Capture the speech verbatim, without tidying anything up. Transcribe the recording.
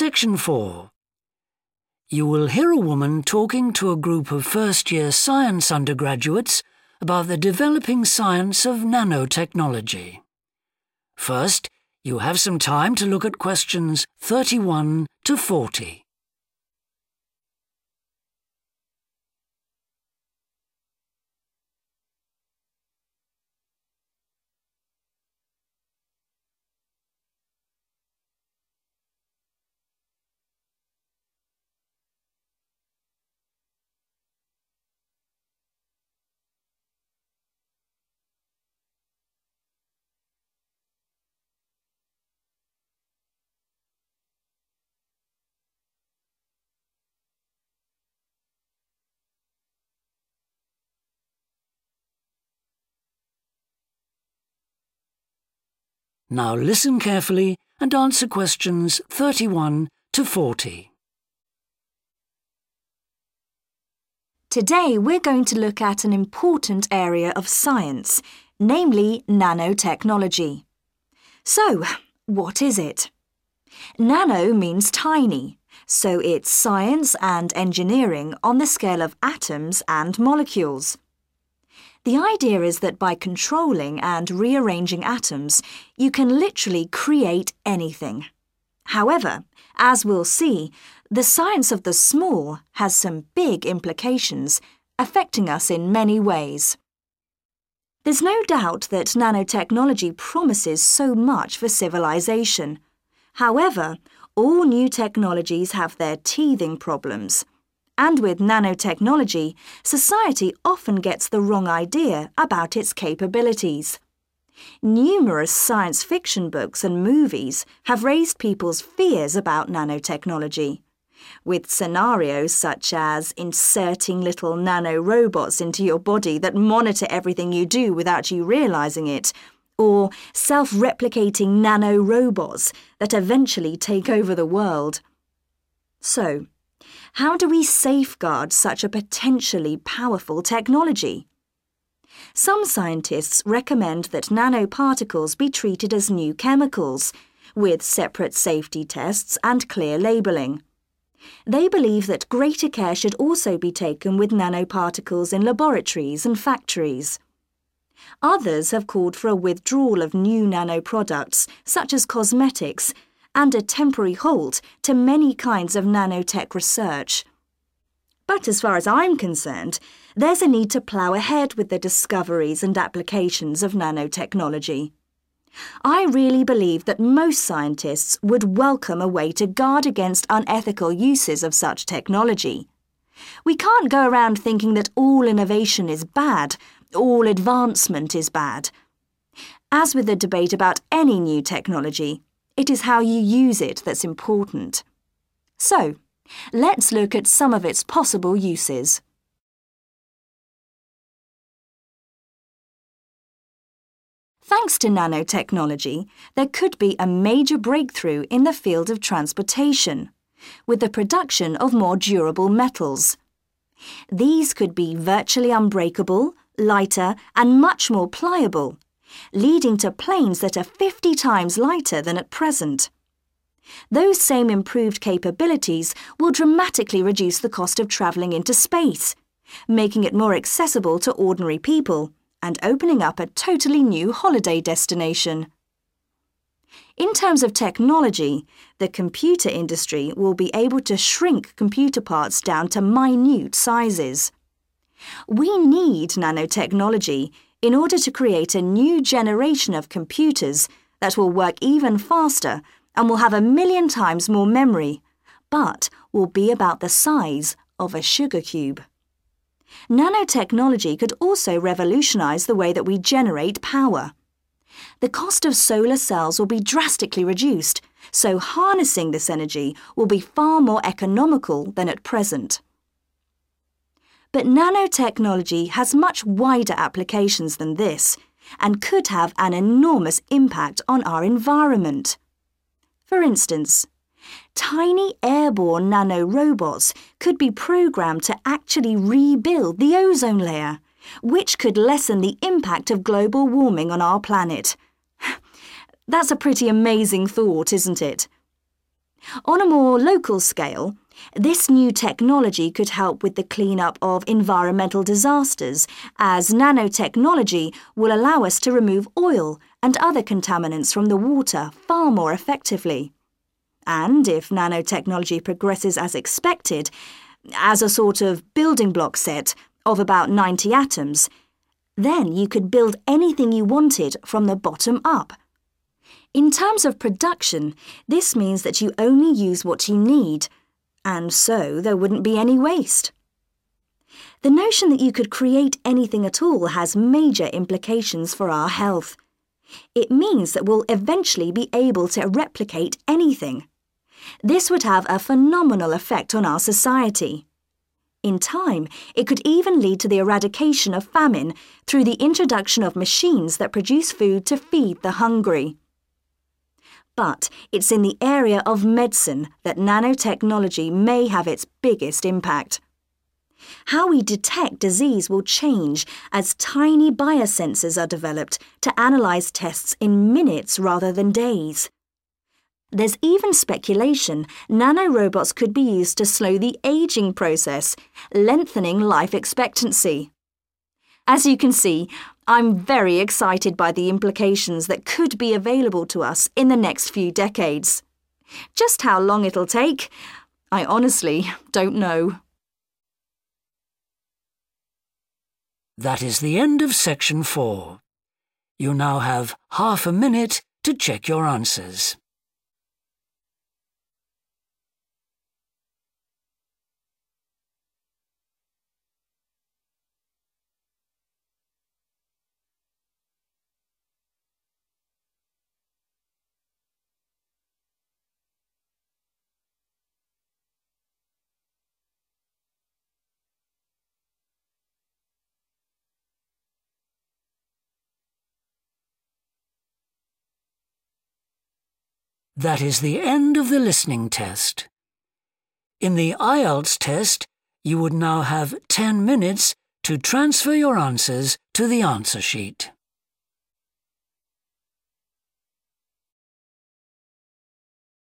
Section four. You will hear a woman talking to a group of first-year science undergraduates about the developing science of nanotechnology. First, you have some time to look at questions thirty-one to forty. Now listen carefully and answer questions thirty-one to forty. Today we're going to look at an important area of science, namely nanotechnology. So, what is it? Nano means tiny, so it's science and engineering on the scale of atoms and molecules. The idea is that by controlling and rearranging atoms, you can literally create anything. However, as we'll see, the science of the small has some big implications, affecting us in many ways. There's no doubt that nanotechnology promises so much for civilization. However, all new technologies have their teething problems. And with nanotechnology, society often gets the wrong idea about its capabilities. Numerous science fiction books and movies have raised people's fears about nanotechnology, with scenarios such as inserting little nanorobots into your body that monitor everything you do without you realizing it, or self-replicating nanorobots that eventually take over the world. So, how do we safeguard such a potentially powerful technology? Some scientists recommend that nanoparticles be treated as new chemicals, with separate safety tests and clear labelling. They believe that greater care should also be taken with nanoparticles in laboratories and factories. Others have called for a withdrawal of new nanoproducts, such as cosmetics, and a temporary halt to many kinds of nanotech research. But as far as I'm concerned, there's a need to plough ahead with the discoveries and applications of nanotechnology. I really believe that most scientists would welcome a way to guard against unethical uses of such technology. We can't go around thinking that all innovation is bad, all advancement is bad. As with the debate about any new technology, it is how you use it that's important. So, let's look at some of its possible uses. Thanks to nanotechnology, there could be a major breakthrough in the field of transportation, with the production of more durable metals. These could be virtually unbreakable, lighter, and much more pliable, leading to planes that are fifty times lighter than at present. Those same improved capabilities will dramatically reduce the cost of travelling into space, making it more accessible to ordinary people and opening up a totally new holiday destination. In terms of technology, the computer industry will be able to shrink computer parts down to minute sizes. We need nanotechnology in order to create a new generation of computers that will work even faster and will have a million times more memory, but will be about the size of a sugar cube. Nanotechnology could also revolutionize the way that we generate power. The cost of solar cells will be drastically reduced, so harnessing this energy will be far more economical than at present. But nanotechnology has much wider applications than this and could have an enormous impact on our environment. For instance, tiny airborne nanorobots could be programmed to actually rebuild the ozone layer, which could lessen the impact of global warming on our planet. That's a pretty amazing thought, isn't it? On a more local scale, this new technology could help with the clean-up of environmental disasters, as nanotechnology will allow us to remove oil and other contaminants from the water far more effectively. And if nanotechnology progresses as expected, as a sort of building block set of about ninety atoms, then you could build anything you wanted from the bottom up. In terms of production, this means that you only use what you need, and so there wouldn't be any waste. The notion that you could create anything at all has major implications for our health. It means that we'll eventually be able to replicate anything. This would have a phenomenal effect on our society. In time, it could even lead to the eradication of famine through the introduction of machines that produce food to feed the hungry. But it's in the area of medicine that nanotechnology may have its biggest impact. How we detect disease will change as tiny biosensors are developed to analyze tests in minutes rather than days. There's even speculation nanorobots could be used to slow the aging process, lengthening life expectancy. As you can see, I'm very excited by the implications that could be available to us in the next few decades. Just how long it'll take, I honestly don't know. That is the end of section four. You now have half a minute to check your answers. That is the end of the listening test. In the I E L T S test, you would now have ten minutes to transfer your answers to the answer sheet.